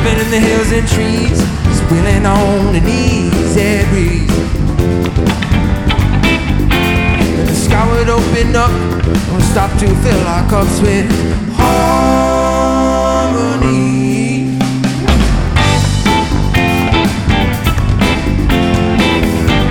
living in the hills and trees, just wheeling on an easy breeze. And the sky would open up and we'd stop to fill our cups with